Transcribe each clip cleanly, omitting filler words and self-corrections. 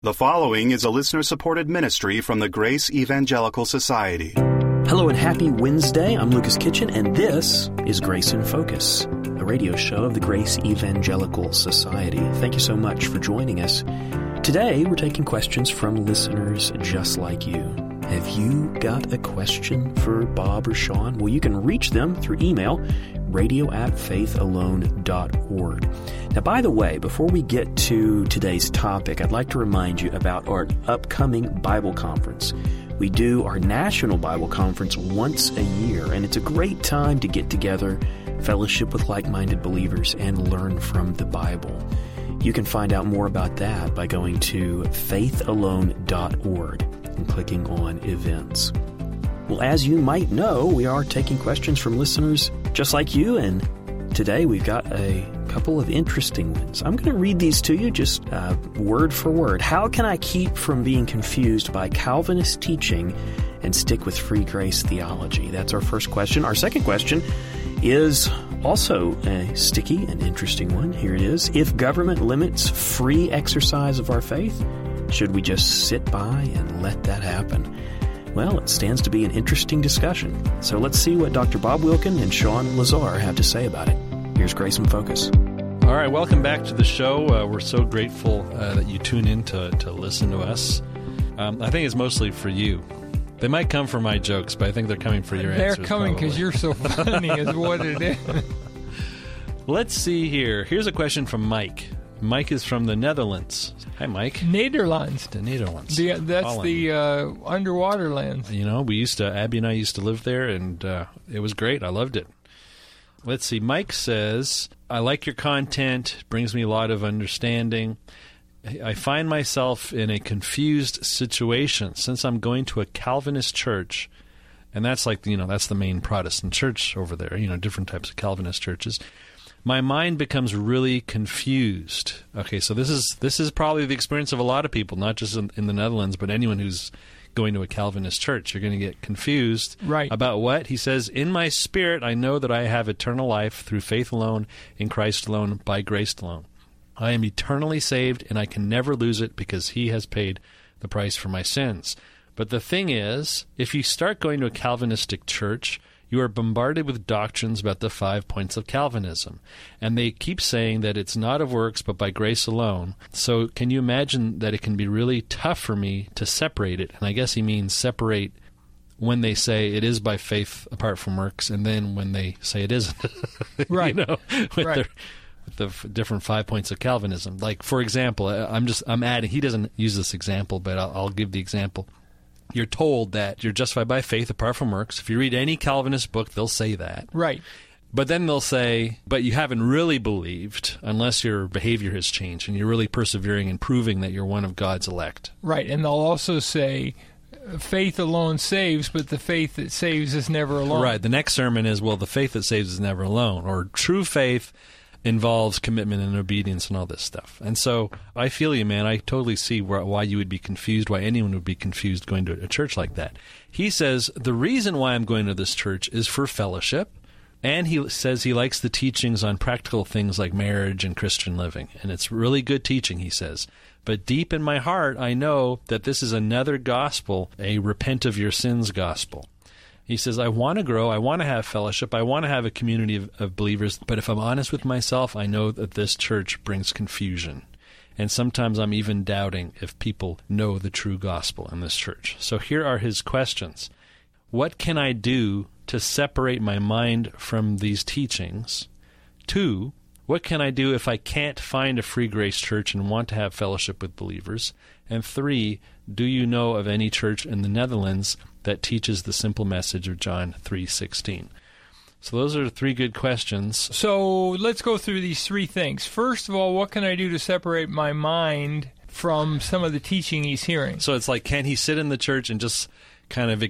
The following is a listener-supported ministry from the Grace Evangelical Society. Hello and happy Wednesday. I'm Lucas Kitchen, and this is Grace in Focus, a radio show of the Grace Evangelical Society. Thank you so much for joining us. Today, we're taking questions from listeners just like you. Have you got a question for Bob or Sean? Well, you can reach them through email, radio@faithalone.org. Now, by the way, before we get to today's topic, I'd like to remind you about our upcoming Bible conference. We do our National Bible Conference once a year, and it's a great time to get together, fellowship with like-minded believers, and learn from the Bible. You can find out more about that by going to faithalone.org and clicking on events. Well, as you might know, we are taking questions from listeners just like you, and today we've got a couple of interesting ones. I'm going to read these to you just word for word. How can I keep from being confused by Calvinist teaching and stick with free grace theology? That's our first question. Our second question is also a sticky and interesting one. Here it is. If government limits free exercise of our faith, should we just sit by and let that happen? Well, it stands to be an interesting discussion. So let's see what Dr. Bob Wilkin and Sean Lazar have to say about it. Here's Grace in Focus. All right, welcome back to the show. We're so grateful that you tune in to listen to us. I think it's mostly for you. They might come for my jokes, but I think they're coming for your answers. They're coming because you're so funny is what it is. Let's see here. Here's a question from Mike. Mike is from the Netherlands. Hi, Mike. Netherlands. The Netherlands. That's Holland. The underwater lands. You know, Abby and I used to live there, and it was great. I loved it. Let's see. Mike says, I like your content. It brings me a lot of understanding. I find myself in a confused situation since I'm going to a Calvinist church, and that's that's the main Protestant church over there, different types of Calvinist churches. My mind becomes really confused. Okay, so this is probably the experience of a lot of people, not just in the Netherlands, but anyone who's going to a Calvinist church. You're going to get confused about what? He says, in my spirit, I know that I have eternal life through faith alone, in Christ alone, by grace alone. I am eternally saved, and I can never lose it because he has paid the price for my sins. But the thing is, if you start going to a Calvinistic church, you are bombarded with doctrines about the 5 points of Calvinism. And they keep saying that it's not of works, but by grace alone. So can you imagine that it can be really tough for me to separate it? And I guess he means separate when they say it is by faith apart from works, and then when they say it isn't. Right. With the different 5 points of Calvinism. Like, for example, I'm adding, he doesn't use this example, but I'll give the example. You're told that you're justified by faith apart from works. If you read any Calvinist book, they'll say that. Right. But then they'll say, but you haven't really believed unless your behavior has changed and you're really persevering and proving that you're one of God's elect. Right. And they'll also say, faith alone saves, but the faith that saves is never alone. Right. The next sermon is, well, the faith that saves is never alone. Or true faith involves commitment and obedience and all this stuff. And so I feel you, man. I totally see why you would be confused, why anyone would be confused going to a church like that. He says, the reason why I'm going to this church is for fellowship, and he says he likes the teachings on practical things like marriage and Christian living. And it's really good teaching, he says. But deep in my heart, I know that this is another gospel, a repent of your sins gospel. He says, I want to grow, I want to have fellowship, I want to have a community of believers, but if I'm honest with myself, I know that this church brings confusion. And sometimes I'm even doubting if people know the true gospel in this church. So here are his questions. What can I do to separate my mind from these teachings? 2, what can I do if I can't find a free grace church and want to have fellowship with believers? And 3, do you know of any church in the Netherlands that teaches the simple message of John 3:16? So those are 3 good questions. So let's go through these 3 things. First of all, what can I do to separate my mind from some of the teaching he's hearing? So it's like, can he sit in the church and just kind of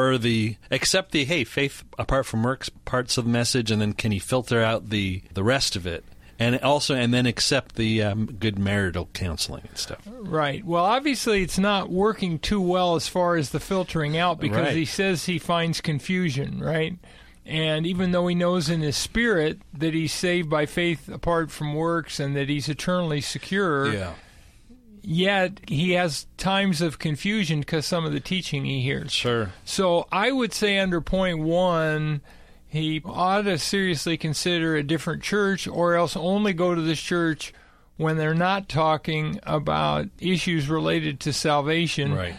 accept the, hey, faith apart from works parts of the message, and then can he filter out the rest of it? And then accept the good marital counseling and stuff. Right. Well, obviously it's not working too well as far as the filtering out, because he says he finds confusion, right? And even though he knows in his spirit that he's saved by faith apart from works and that he's eternally secure, yet he has times of confusion because some of the teaching he hears. Sure. So I would say under point 1, he ought to seriously consider a different church, or else only go to this church when they're not talking about issues related to salvation. Right.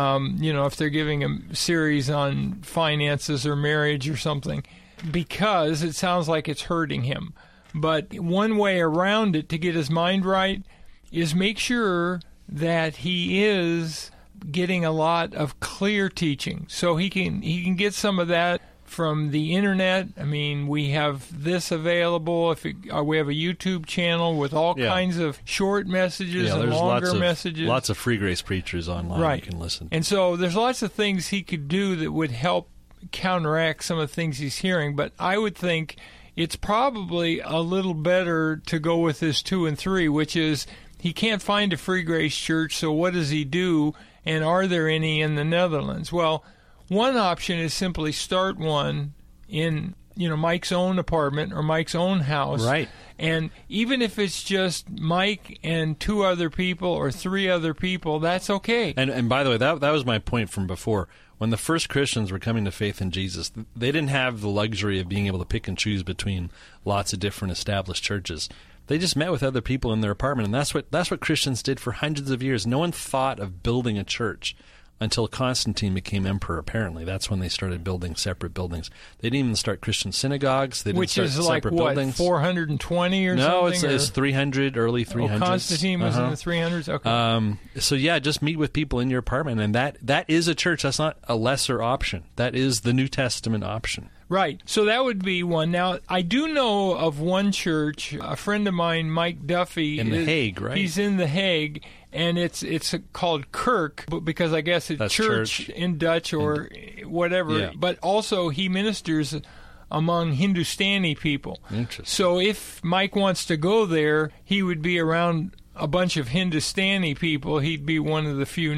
If they're giving a series on finances or marriage or something, because it sounds like it's hurting him. But one way around it to get his mind right is make sure that he is getting a lot of clear teaching. So he can get some of that from the internet. I mean, we have this available. We have a YouTube channel with all kinds of short messages and longer messages. Lots of Free Grace preachers online right. You can listen. And so there's lots of things he could do that would help counteract some of the things he's hearing. But I would think it's probably a little better to go with this 2 and 3, which is he can't find a Free Grace church, so what does he do? And are there any in the Netherlands? Well, one option is simply start one in, Mike's own apartment or Mike's own house. Right. And even if it's just Mike and 2 other people or 3 other people, that's okay. And by the way, that was my point from before. When the first Christians were coming to faith in Jesus, they didn't have the luxury of being able to pick and choose between lots of different established churches. They just met with other people in their apartment, and that's what Christians did for hundreds of years. No one thought of building a church until Constantine became emperor, apparently. That's when they started building separate buildings. They didn't even start Christian synagogues. They didn't start separate buildings. 420 or something? No, it's 300, early 300s. Constantine was in the 300s? Okay. So, just meet with people in your apartment, and that is a church. That's not a lesser option. That is the New Testament option. Right. So that would be one. Now, I do know of one church, a friend of mine, Mike Duffy. In The Hague, right? He's in The Hague, and it's called Kerk, because I guess it's church in Dutch or whatever. Yeah. But also he ministers among Hindustani people. Interesting. So if Mike wants to go there, he would be around a bunch of Hindustani people. He'd be one of the few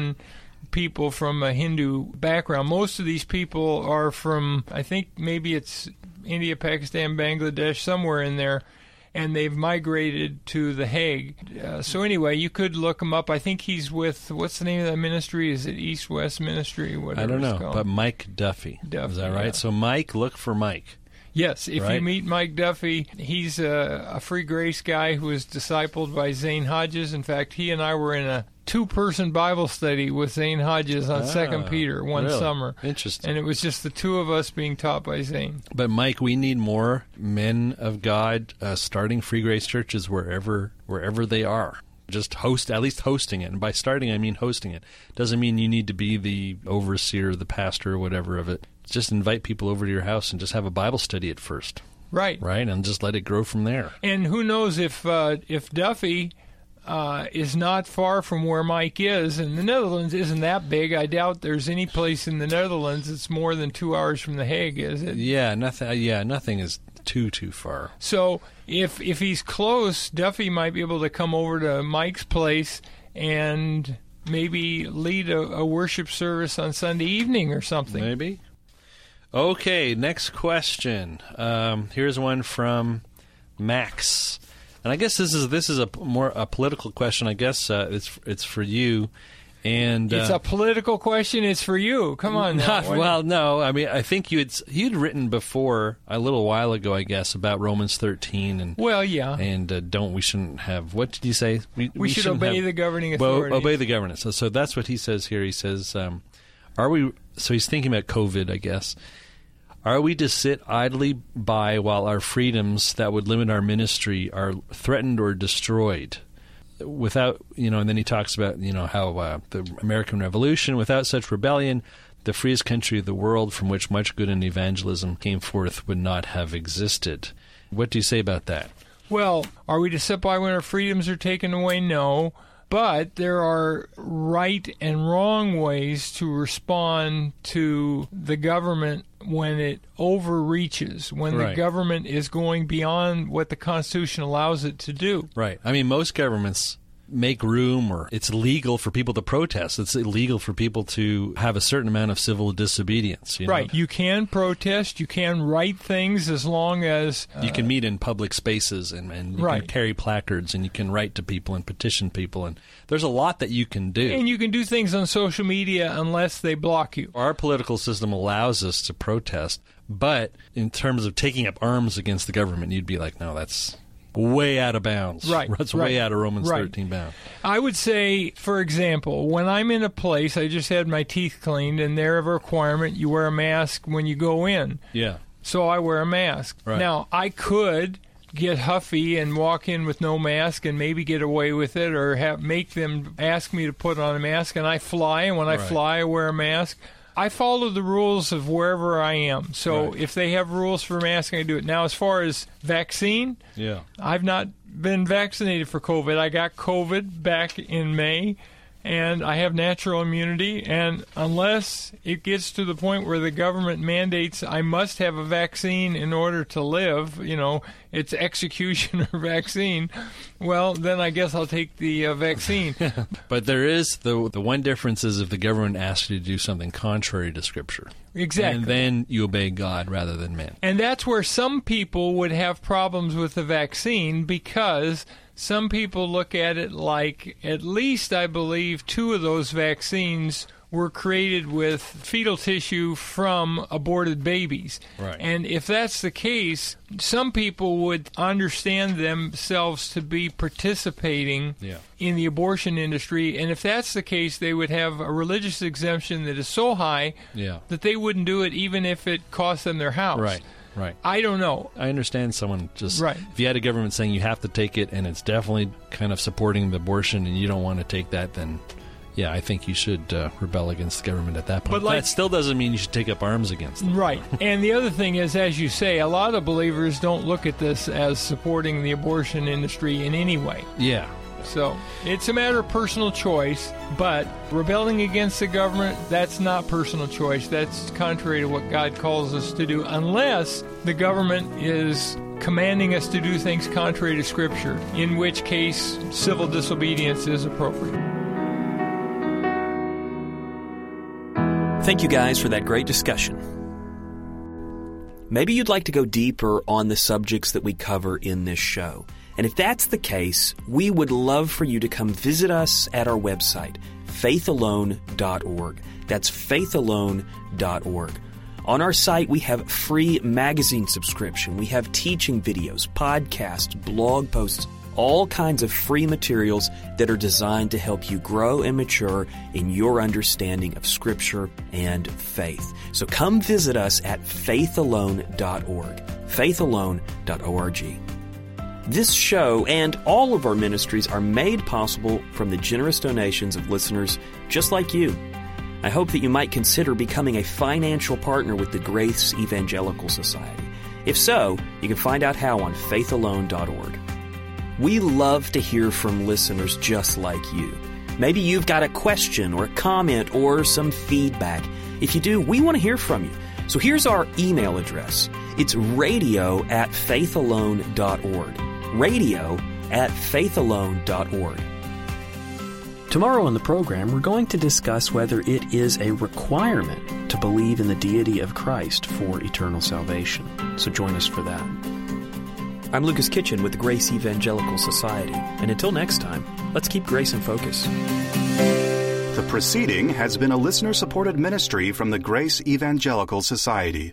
people from a Hindu background. Most of these people are from, I think maybe it's India, Pakistan, Bangladesh, somewhere in there, and they've migrated to The Hague. So anyway, you could look him up. I think he's with, what's the name of that ministry? Is it East West Ministry? Whatever I don't know, it's called. but Mike Duffy. Is that right? Yeah. So Mike, look for Mike. Yes, if you meet Mike Duffy, he's a Free Grace guy who was discipled by Zane Hodges. In fact, he and I were in a 2-person Bible study with Zane Hodges on 2 Peter one summer. Interesting. And it was just the 2 of us being taught by Zane. But, Mike, we need more men of God starting Free Grace churches wherever they are. Just at least hosting it. And by starting, I mean hosting it. Doesn't mean you need to be the overseer, the pastor, or whatever of it. Just invite people over to your house and just have a Bible study at first. Right. Right? And just let it grow from there. And who knows if Duffy is not far from where Mike is, and the Netherlands isn't that big. I doubt there's any place in the Netherlands that's more than 2 hours from The Hague, is it? Yeah, nothing is too far. So if he's close, Duffy might be able to come over to Mike's place and maybe lead a worship service on Sunday evening or something. Maybe. Okay, next question. Here's one from Max. And I guess this is a more political question. I guess it's for you, and it's a political question. It's for you. Come on. No. I mean, I think you'd written before a little while ago, I guess, about Romans 13, and we shouldn't have. What did you say? We should obey the governing authorities. Well, obey the governance. So that's what he says here. He says, "Are we?" So he's thinking about COVID, I guess. Are we to sit idly by while our freedoms that would limit our ministry are threatened or destroyed? Without, and then he talks about, how the American Revolution, without such rebellion, the freest country of the world from which much good in evangelism came forth would not have existed. What do you say about that? Well, are we to sit by when our freedoms are taken away? No. But there are right and wrong ways to respond to the government when it overreaches, when the government is going beyond what the Constitution allows it to do. Right. I mean, most governments make room, or it's legal for people to protest. It's illegal for people to have a certain amount of civil disobedience. You know? Right. You can protest. You can write things as long as... you can meet in public spaces and you can carry placards and you can write to people and petition people. And there's a lot that you can do. And you can do things on social media unless they block you. Our political system allows us to protest, but in terms of taking up arms against the government, you'd be like, no, that's way out of bounds. Right. That's way out of Romans 13 bounds. I would say, for example, when I'm in a place, I just had my teeth cleaned, and they're a requirement, you wear a mask when you go in. Yeah. So I wear a mask. Right. Now, I could get huffy and walk in with no mask and maybe get away with it, or make them ask me to put on a mask, and I fly, and when I fly, I wear a mask. I follow the rules of wherever I am. So if they have rules for masking, I do it. Now, as far as vaccine, I've not been vaccinated for COVID. I got COVID back in May, and I have natural immunity. And unless it gets to the point where the government mandates I must have a vaccine in order to live, it's execution or vaccine, well, then I guess I'll take the vaccine. But there is the one difference is if the government asks you to do something contrary to Scripture. Exactly. And then you obey God rather than man. And that's where some people would have problems with the vaccine, because some people look at it like, at least I believe 2 of those vaccines were created with fetal tissue from aborted babies. Right. And if that's the case, some people would understand themselves to be participating in the abortion industry. And if that's the case, they would have a religious exemption that is so high that they wouldn't do it even if it cost them their house. Right. I don't know. I understand someone just... Right. If you had a government saying you have to take it and it's definitely kind of supporting the abortion and you don't want to take that, then... yeah, I think you should rebel against the government at that point. But that still doesn't mean you should take up arms against them. Right. And the other thing is, as you say, a lot of believers don't look at this as supporting the abortion industry in any way. Yeah. So it's a matter of personal choice, but rebelling against the government, that's not personal choice. That's contrary to what God calls us to do, unless the government is commanding us to do things contrary to Scripture, in which case civil disobedience is appropriate. Thank you guys for that great discussion. Maybe you'd like to go deeper on the subjects that we cover in this show. And if that's the case, we would love for you to come visit us at our website, faithalone.org. That's faithalone.org. On our site, we have free magazine subscription. We have teaching videos, podcasts, blog posts, all kinds of free materials that are designed to help you grow and mature in your understanding of Scripture and faith. So come visit us at faithalone.org, faithalone.org. This show and all of our ministries are made possible from the generous donations of listeners just like you. I hope that you might consider becoming a financial partner with the Grace Evangelical Society. If so, you can find out how on faithalone.org. We love to hear from listeners just like you. Maybe you've got a question or a comment or some feedback. If you do, we want to hear from you. So here's our email address. It's radio@faithalone.org. radio@faithalone.org. Tomorrow on the program, we're going to discuss whether it is a requirement to believe in the deity of Christ for eternal salvation. So join us for that. I'm Lucas Kitchen with the Grace Evangelical Society. And until next time, let's keep grace in focus. The proceeding has been a listener-supported ministry from the Grace Evangelical Society.